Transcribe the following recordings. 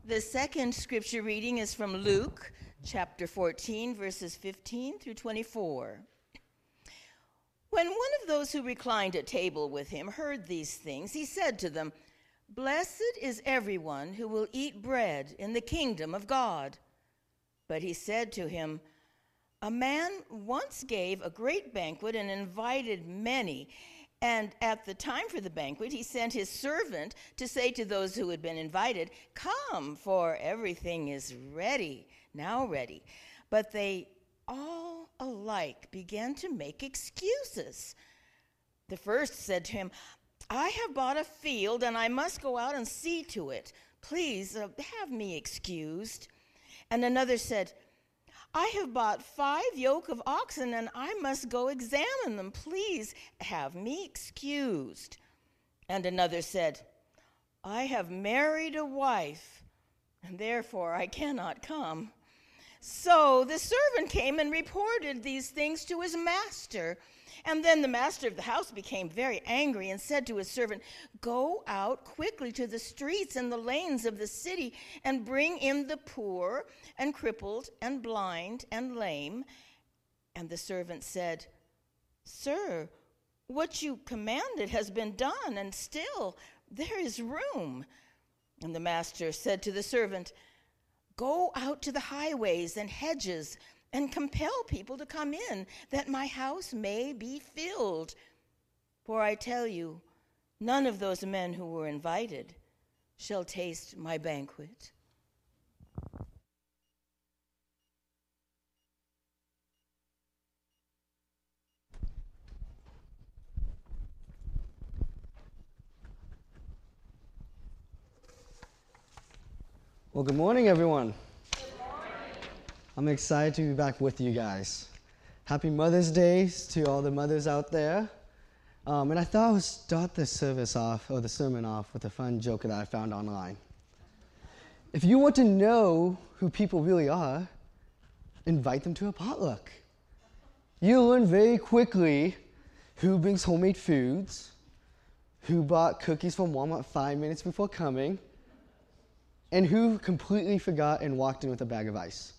The second scripture reading is from Luke chapter 14, verses 15 through 24. When one of those who reclined at table with him heard these things, he said to them, "Blessed is everyone who will eat bread in the kingdom of God." But he said to him, "A man once gave a great banquet and invited many. And at the time for the banquet, he sent his servant to say to those who had been invited, 'Come, for everything is now ready.' But they all alike began to make excuses. The first said to him, 'I have bought a field, and I must go out and see to it. Please have me excused.' And another said, 'I have bought 5 yoke of oxen, and I must go examine them. Please have me excused.' And another said, 'I have married a wife, and therefore I cannot come.' So the servant came and reported these things to his master. And then the master of the house became very angry and said to his servant, 'Go out quickly to the streets and the lanes of the city and bring in the poor and crippled and blind and lame.' And the servant said, 'Sir, what you commanded has been done, and still there is room.' And the master said to the servant, 'Go out to the highways and hedges and compel people to come in, that my house may be filled. For I tell you, none of those men who were invited shall taste my banquet.'" Well, good morning, everyone. I'm excited to be back with you guys. Happy Mother's Day to all the mothers out there. And I thought I would start the sermon off with a fun joke that I found online. If you want to know who people really are, invite them to a potluck. You'll learn very quickly who brings homemade foods, who bought cookies from Walmart 5 minutes before coming, and who completely forgot and walked in with a bag of ice.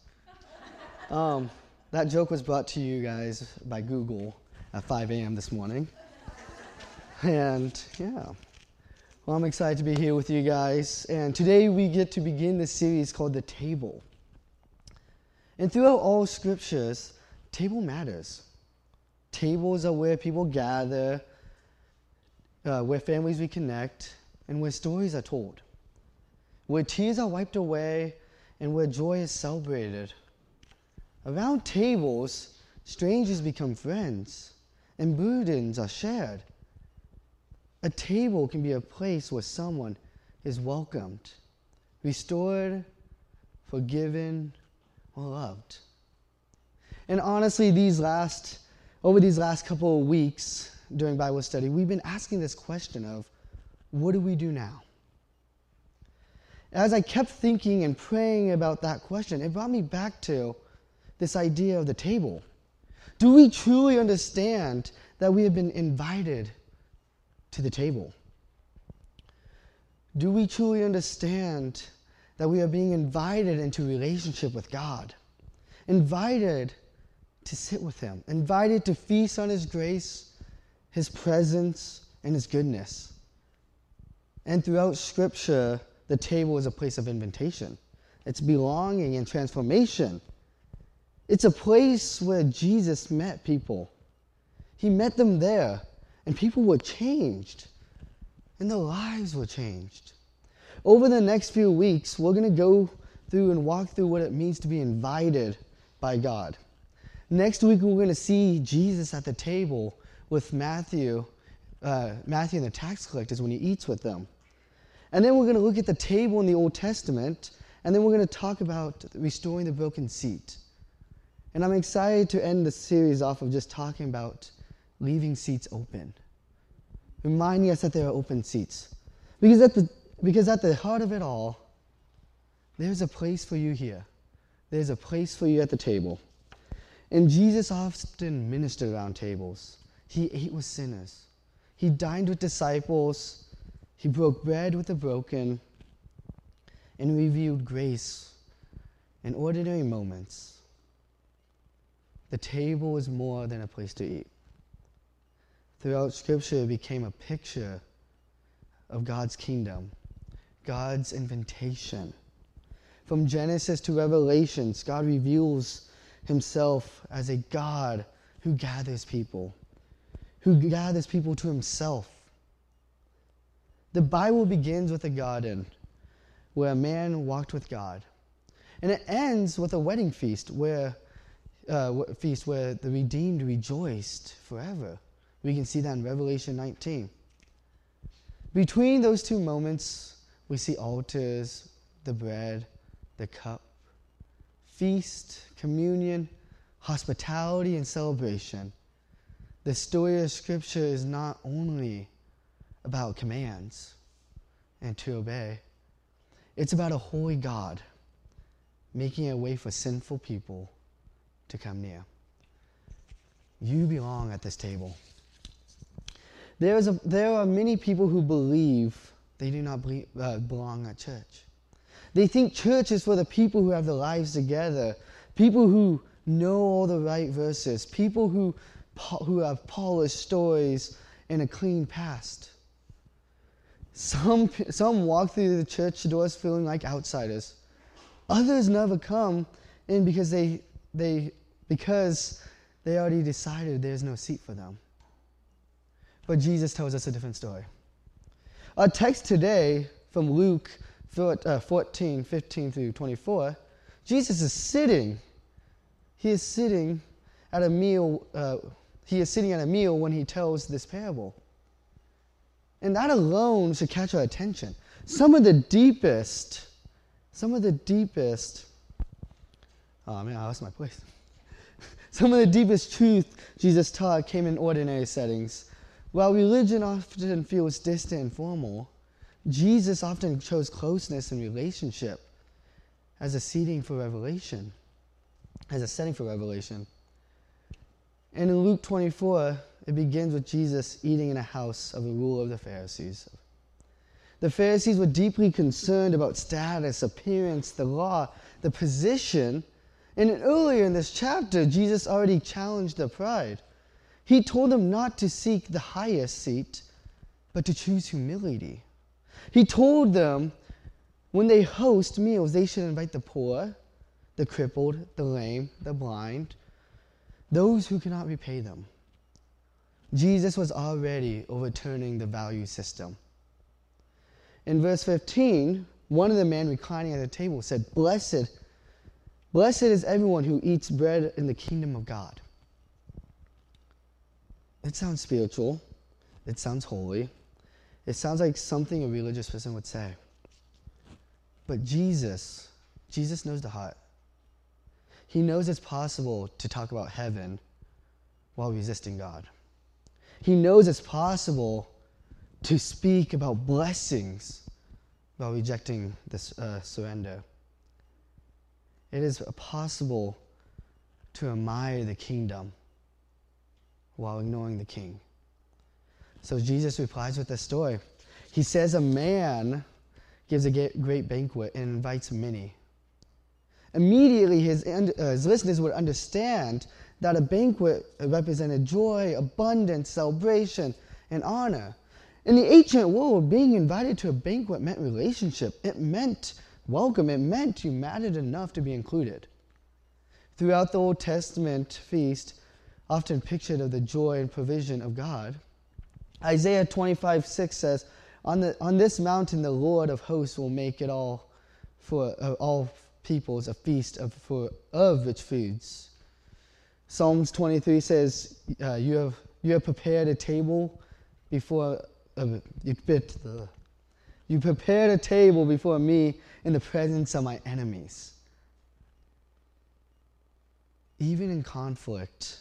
That joke was brought to you guys by Google at 5 a.m. this morning. And yeah, well, I'm excited to be here with you guys. And today we get to begin this series called The Table. And throughout all scriptures, table matters. Tables are where people gather, where families reconnect, and where stories are told, where tears are wiped away, and where joy is celebrated. Around tables, strangers become friends, and burdens are shared. A table can be a place where someone is welcomed, restored, forgiven, or loved. And honestly, over these last couple of weeks during Bible study, we've been asking this question of, what do we do now? As I kept thinking and praying about that question, it brought me back to this idea of the table. Do we truly understand that we have been invited to the table? Do we truly understand that we are being invited into relationship with God? Invited to sit with Him, invited to feast on His grace, His presence, and His goodness. And throughout Scripture, the table is a place of invitation. It's belonging and transformation. It's a place where Jesus met people. He met them there, and people were changed, and their lives were changed. Over the next few weeks, we're going to go through and walk through what it means to be invited by God. Next week, we're going to see Jesus at the table with Matthew and the tax collectors when he eats with them. And then we're going to look at the table in the Old Testament, and then we're going to talk about restoring the broken seat. And I'm excited to end the series off of just talking about leaving seats open, reminding us that there are open seats. Because at the heart of it all, there's a place for you here. There's a place for you at the table. And Jesus often ministered around tables. He ate with sinners. He dined with disciples. He broke bread with the broken. and revealed grace in ordinary moments. The table is more than a place to eat. Throughout Scripture, it became a picture of God's kingdom, God's invitation. From Genesis to Revelations, God reveals himself as a God who gathers people to himself. The Bible begins with a garden where a man walked with God. And it ends with a wedding feast where the redeemed rejoiced forever. We can see that in Revelation 19. Between those two moments, we see altars, the bread, the cup, feast, communion, hospitality, and celebration. The story of Scripture is not only about commands and to obey. It's about a holy God making a way for sinful people to come near. You belong at this table. There are many people who believe they do not belong at church. They think church is for the people who have their lives together, people who know all the right verses, people who have polished stories and a clean past. Some walk through the church doors feeling like outsiders. Others never come in because they already decided there's no seat for them. But Jesus tells us a different story. Our text today from Luke 14, 15 through 24, Jesus is sitting. He is sitting at a meal. He is sitting at a meal when he tells this parable. And that alone should catch our attention. Some of the deepest, oh man, I lost my place. Some of the deepest truth Jesus taught came in ordinary settings. While religion often feels distant and formal, Jesus often chose closeness and relationship as a setting for revelation. And in Luke 24, it begins with Jesus eating in a house of a ruler of the Pharisees. The Pharisees were deeply concerned about status, appearance, the law, the position. And earlier in this chapter, Jesus already challenged their pride. He told them not to seek the highest seat, but to choose humility. He told them when they host meals, they should invite the poor, the crippled, the lame, the blind, those who cannot repay them. Jesus was already overturning the value system. In verse 15, one of the men reclining at the table said, Blessed is everyone who eats bread in the kingdom of God. It sounds spiritual. It sounds holy. It sounds like something a religious person would say. But Jesus knows the heart. He knows it's possible to talk about heaven while resisting God. He knows it's possible to speak about blessings while rejecting this surrender. It is possible to admire the kingdom while ignoring the king. So Jesus replies with this story. He says a man gives a great banquet and invites many. Immediately his listeners would understand that a banquet represented joy, abundance, celebration, and honor. In the ancient world, being invited to a banquet meant relationship. It meant welcome. It meant you mattered enough to be included. Throughout the Old Testament feast, often pictured of the joy and provision of God, Isaiah 25:6 says, on this mountain the Lord of hosts will make it all for all peoples a feast of rich foods. Psalms 23 says, you have prepared a table before you prepared a table before me in the presence of my enemies. Even in conflict,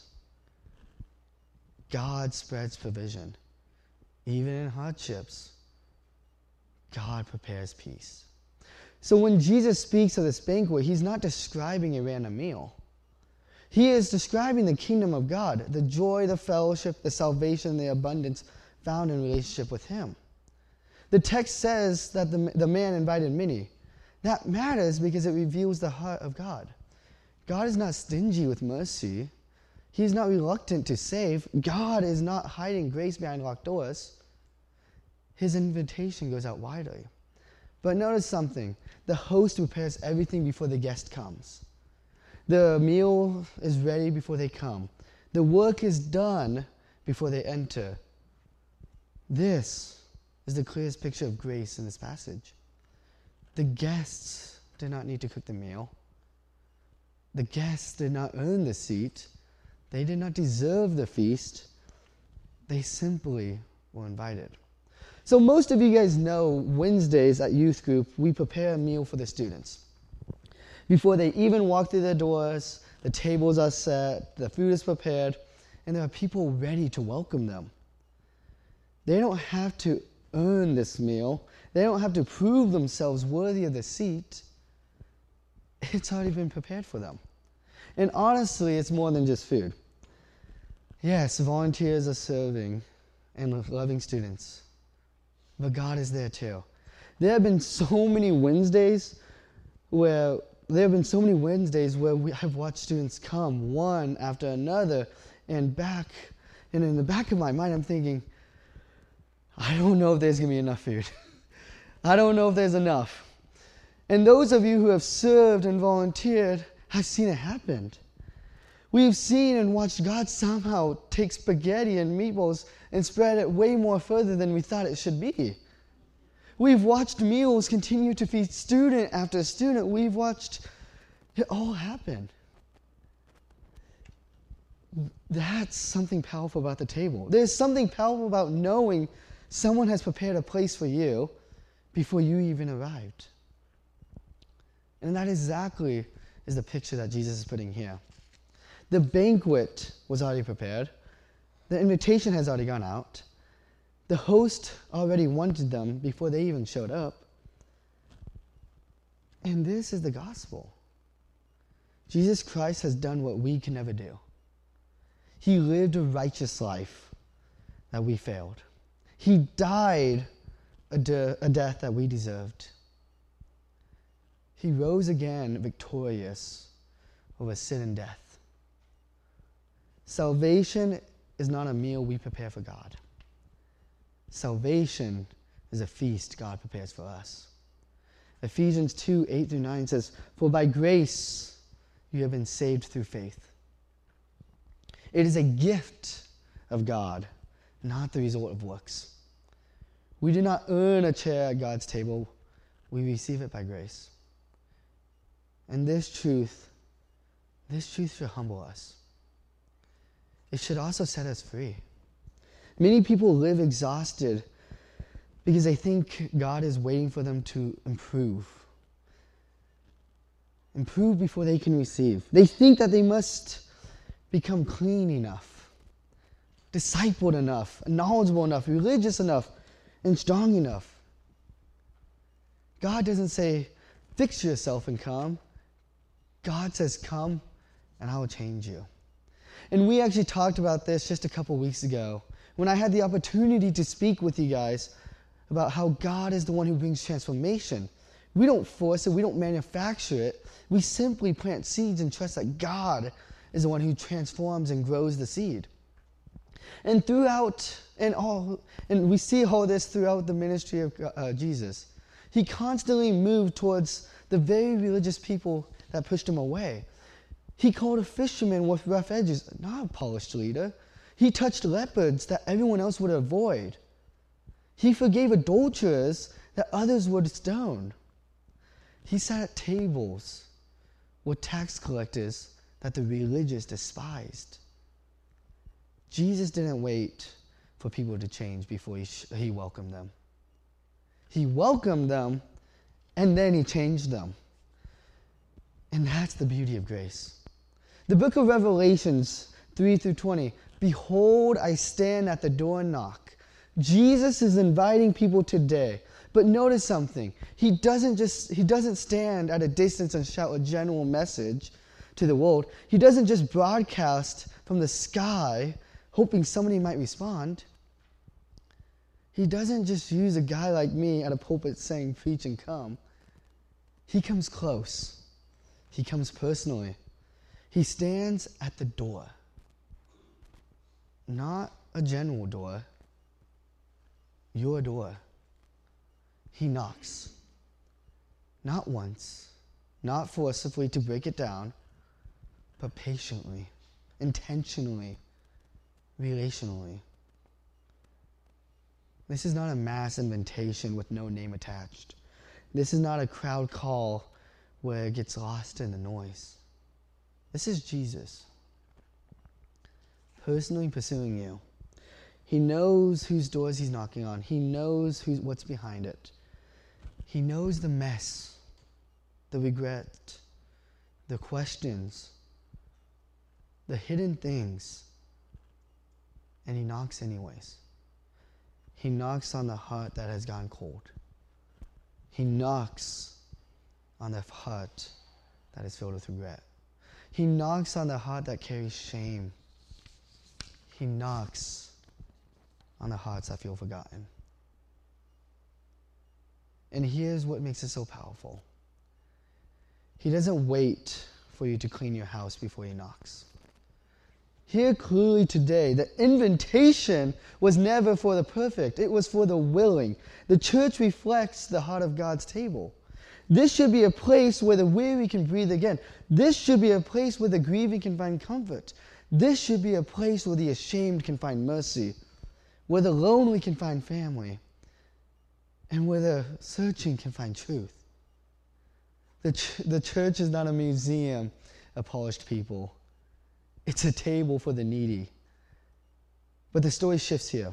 God spreads provision. Even in hardships, God prepares peace. So when Jesus speaks of this banquet, he's not describing a random meal. He is describing the kingdom of God, the joy, the fellowship, the salvation, the abundance found in relationship with him. The text says that the man invited many. That matters because it reveals the heart of God. God is not stingy with mercy. He is not reluctant to save. God is not hiding grace behind locked doors. His invitation goes out widely. But notice something. The host prepares everything before the guest comes. The meal is ready before they come. The work is done before they enter. This is the clearest picture of grace in this passage. The guests did not need to cook the meal. The guests did not earn the seat. They did not deserve the feast. They simply were invited. So most of you guys know Wednesdays at youth group, we prepare a meal for the students. Before they even walk through the doors, the tables are set, the food is prepared, and there are people ready to welcome them. They don't have to earn this meal. They don't have to prove themselves worthy of the seat. It's already been prepared for them. And honestly, it's more than just food. Yes, volunteers are serving and loving students. But God is there too. There have been so many Wednesdays where we have watched students come one after another and back. And in the back of my mind, I'm thinking, I don't know if there's going to be enough food. I don't know if there's enough. And those of you who have served and volunteered have seen it happen. We've seen and watched God somehow take spaghetti and meatballs and spread it way more further than we thought it should be. We've watched meals continue to feed student after student. We've watched it all happen. That's something powerful about the table. There's something powerful about knowing someone has prepared a place for you before you even arrived. And that exactly is the picture that Jesus is putting here. The banquet was already prepared. The invitation has already gone out. The host already wanted them before they even showed up. And this is the gospel. Jesus Christ has done what we can never do. He lived a righteous life that we failed. He died a death that we deserved. He rose again victorious over sin and death. Salvation is not a meal we prepare for God. Salvation is a feast God prepares for us. Ephesians 2:8-9 says, "For by grace you have been saved through faith." It is a gift of God, not the result of works. We do not earn a chair at God's table. We receive it by grace. And this truth should humble us. It should also set us free. Many people live exhausted because they think God is waiting for them to improve. Improve before they can receive. They think that they must become clean enough, discipled enough, knowledgeable enough, religious enough, and strong enough. God doesn't say, fix yourself and come. God says, come and I will change you. And we actually talked about this just a couple weeks ago when I had the opportunity to speak with you guys about how God is the one who brings transformation. We don't force it. We don't manufacture it. We simply plant seeds and trust that God is the one who transforms and grows the seed. And we see all this throughout the ministry of Jesus. He constantly moved towards the very religious people that pushed him away. He called a fisherman with rough edges, not a polished leader. He touched lepers that everyone else would avoid. He forgave adulterers that others would stone. He sat at tables with tax collectors that the religious despised. Jesus didn't wait for people to change before he welcomed them. He welcomed them, and then he changed them. And that's the beauty of grace. The book of Revelations 3-20, "Behold, I stand at the door and knock." Jesus is inviting people today. But notice something. He doesn't stand at a distance and shout a general message to the world. He doesn't just broadcast from the sky hoping somebody might respond. He doesn't just use a guy like me at a pulpit saying, preach and come. He comes close. He comes personally. He stands at the door. Not a general door. Your door. He knocks. Not once, not forcibly to break it down, but patiently, intentionally, relationally. This is not a mass invitation with no name attached. This is not a crowd call where it gets lost in the noise. This is Jesus personally pursuing you. He knows whose doors he's knocking on. He knows what's behind it. He knows the mess, the regret, the questions, the hidden things, and he knocks anyways. He knocks on the heart that has gone cold. He knocks on the heart that is filled with regret. He knocks on the heart that carries shame. He knocks on the hearts that feel forgotten. And here's what makes it so powerful. He doesn't wait for you to clean your house before he knocks. Here clearly today, the invitation was never for the perfect. It was for the willing. The church reflects the heart of God's table. This should be a place where the weary can breathe again. This should be a place where the grieving can find comfort. This should be a place where the ashamed can find mercy, where the lonely can find family, and where the searching can find truth. The church is not a museum of polished people. It's a table for the needy. But the story shifts here.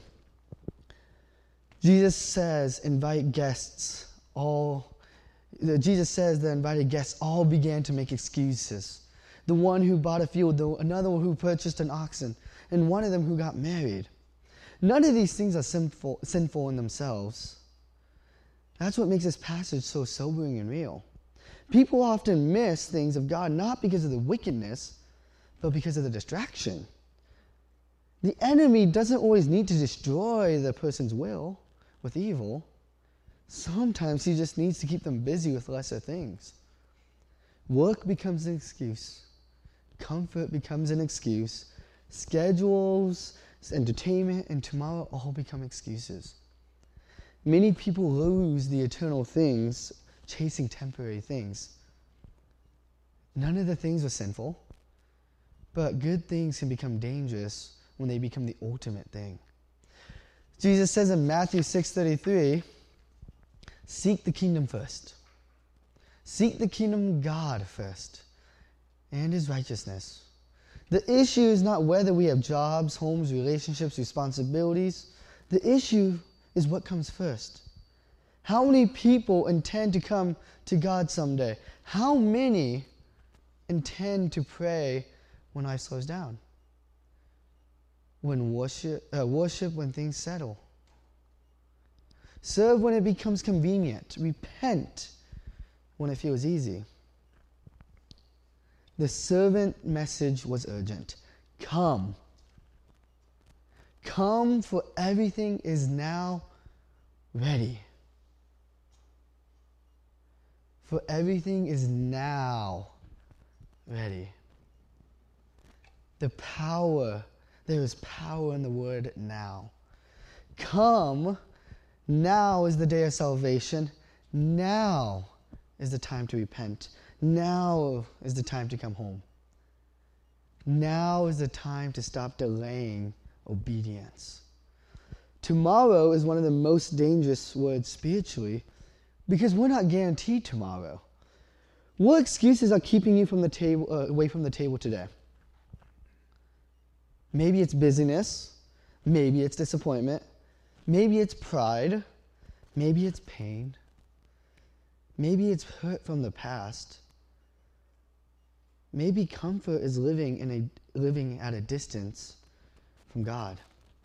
Jesus says, invite guests. Jesus says the invited guests all began to make excuses. The one who bought a field, another one who purchased an oxen, and one of them who got married. None of these things are sinful in themselves. That's what makes this passage so sobering and real. People often miss things of God not because of the wickedness, but because of the distraction. The enemy doesn't always need to destroy the person's will with evil. Sometimes he just needs to keep them busy with lesser things. Work becomes an excuse. Comfort becomes an excuse. Schedules, entertainment, and tomorrow all become excuses. Many people lose the eternal things chasing temporary things. None of the things are sinful, but good things can become dangerous when they become the ultimate thing. Jesus says in Matthew 6:33, seek the kingdom first. Seek the kingdom of God first and his righteousness. The issue is not whether we have jobs, homes, relationships, responsibilities. The issue is what comes first. How many people intend to come to God someday? How many intend to pray when life slows down? When worship when things settle. Serve when it becomes convenient. Repent when it feels easy. The servant message was urgent. Come. Come, for everything is now ready. For everything is now ready. There is power in the word now. Come, now is the day of salvation. Now is the time to repent. Now is the time to come home. Now is the time to stop delaying obedience. Tomorrow is one of the most dangerous words spiritually because we're not guaranteed tomorrow. What excuses are keeping you from the table, away from the table today? Maybe it's busyness. Maybe it's disappointment. Maybe it's pride. Maybe it's pain. Maybe it's hurt from the past. Maybe comfort is living at a distance from God.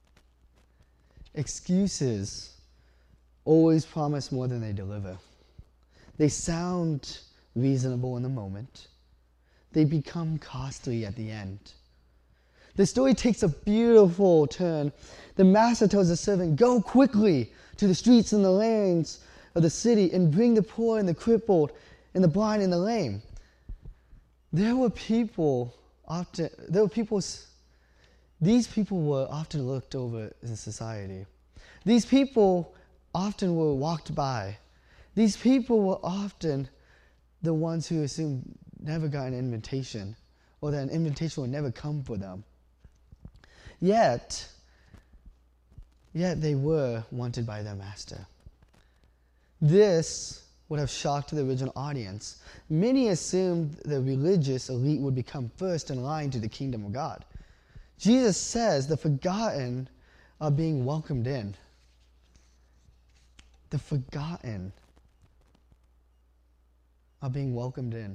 Excuses always promise more than they deliver. They sound reasonable in the moment. They become costly at the end. The story takes a beautiful turn. The master tells the servant, go quickly to the streets and the lanes of the city and bring the poor and the crippled and the blind and the lame. These people were often looked over in society. These people often were walked by. These people were often the ones who assumed never got an invitation, or that an invitation would never come for them. Yet they were wanted by their master. This would have shocked the original audience. Many assumed the religious elite would become first in line to the kingdom of God. Jesus says the forgotten are being welcomed in. The forgotten are being welcomed in.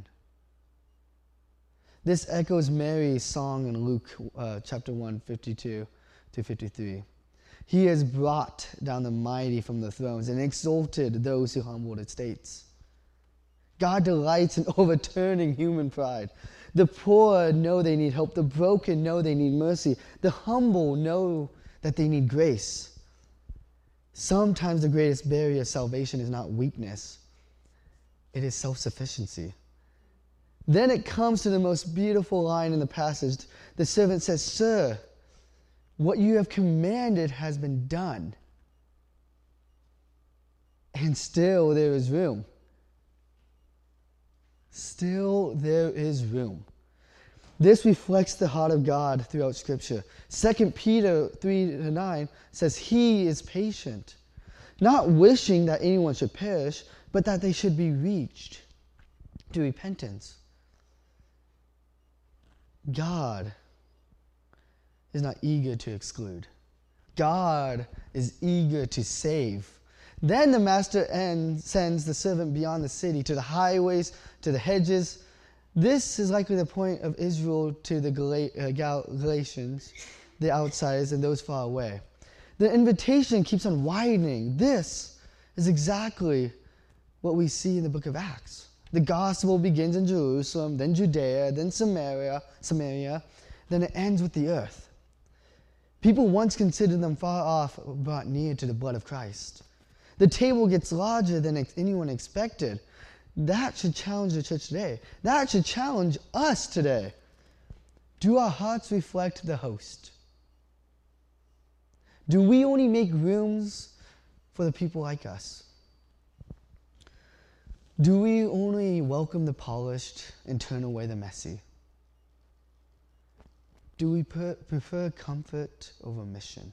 This echoes Mary's song in Luke chapter 1, 52 to 53. He has brought down the mighty from the thrones and exalted those who humbled estates. God delights in overturning human pride. The poor know they need help. The broken know they need mercy. The humble know that they need grace. Sometimes the greatest barrier of salvation is not weakness. It is self-sufficiency. Then it comes to the most beautiful line in the passage. The servant says, "Sir, what you have commanded has been done." And still there is room. Still there is room. This reflects the heart of God throughout Scripture. 2 Peter 3-9 says, He is patient, not wishing that anyone should perish, but that they should be reached to repentance. God is not eager to exclude. God is eager to save. Then the master sends the servant beyond the city, to the highways, to the hedges. This is likely the point of Israel to the Galatians, the outsiders, and those far away. The invitation keeps on widening. This is exactly what we see in the book of Acts. The gospel begins in Jerusalem, then Judea, then Samaria, then it ends with the earth. People once considered them far off, brought near to the blood of Christ. The table gets larger than anyone expected. That should challenge the church today. That should challenge us today. Do our hearts reflect the host? Do we only make rooms for the people like us? Do we only welcome the polished and turn away the messy? Do we prefer comfort over mission?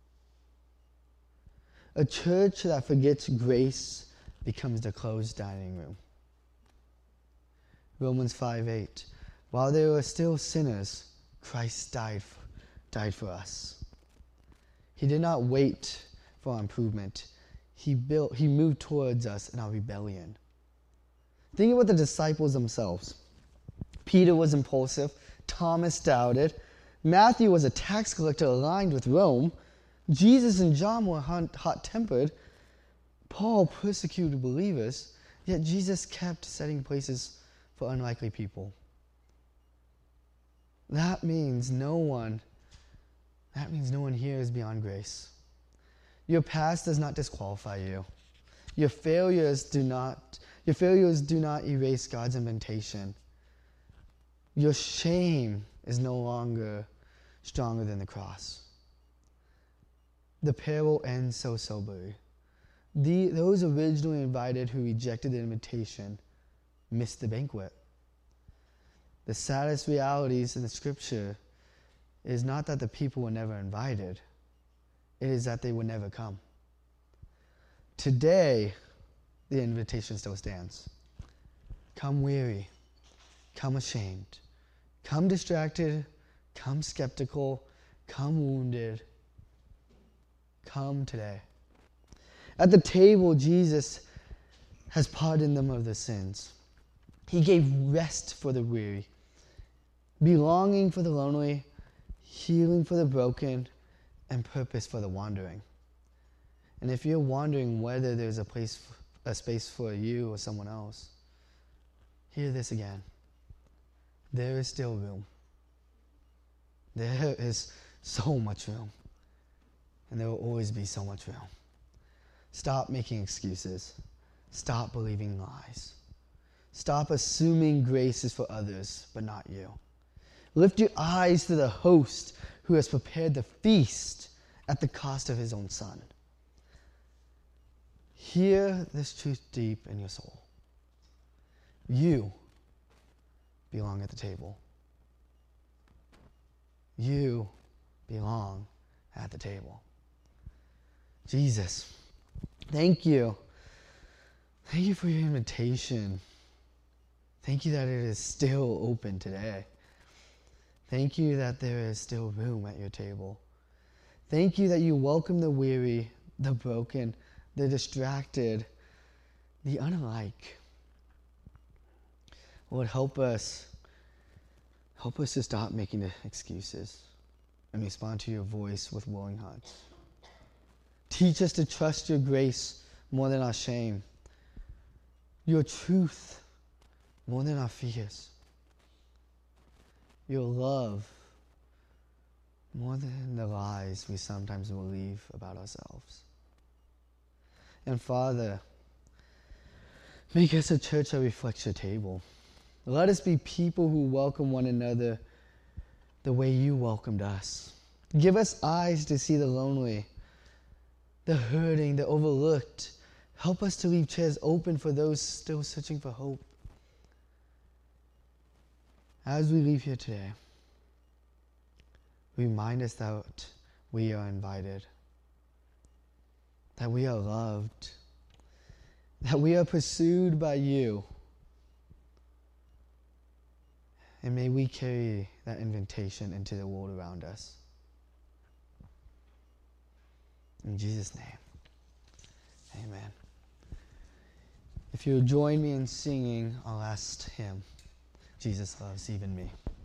A church that forgets grace becomes the closed dining room. Romans 5:8. While they were still sinners, Christ died for us. He did not wait for our improvement. He moved towards us in our rebellion. Think about the disciples themselves. Peter was impulsive. Thomas doubted. Matthew was a tax collector aligned with Rome. Jesus and John were hot-tempered. Paul persecuted believers. Yet Jesus kept setting places for unlikely people. That means no one here is beyond grace. Your past does not disqualify you. Your failures do not erase God's invitation. Your shame is no longer stronger than the cross. The parable ends so soberly. Those originally invited who rejected the invitation missed the banquet. The saddest realities in the Scripture is not that the people were never invited. It is that they would never come. Today, the invitation still stands. Come weary, come ashamed, come distracted, come skeptical, come wounded. Come today. At the table, Jesus has pardoned them of their sins. He gave rest for the weary, belonging for the lonely, healing for the broken, and purpose for the wandering. And if you're wondering whether there's a space for you or someone else, hear this again. There is still room. There is so much room. And there will always be so much room. Stop making excuses. Stop believing lies. Stop assuming grace is for others, but not you. Lift your eyes to the host who has prepared the feast at the cost of his own son. Hear this truth deep in your soul. You belong at the table. You belong at the table. Jesus, thank you. Thank you for your invitation. Thank you that it is still open today. Thank you that there is still room at your table. Thank you that you welcome the weary, the broken, the distracted, the unlike. Lord, help us to stop making excuses and respond to your voice with willing hearts. Teach us to trust your grace more than our shame, your truth more than our fears, your love more than the lies we sometimes believe about ourselves. And Father, make us a church that reflects your table. Let us be people who welcome one another the way you welcomed us. Give us eyes to see the lonely, the hurting, the overlooked. Help us to leave chairs open for those still searching for hope. As we leave here today, remind us that we are invited, that we are loved, that we are pursued by you. And may we carry that invitation into the world around us. In Jesus' name, amen. If you'll join me in singing our last hymn, Jesus Loves Even Me.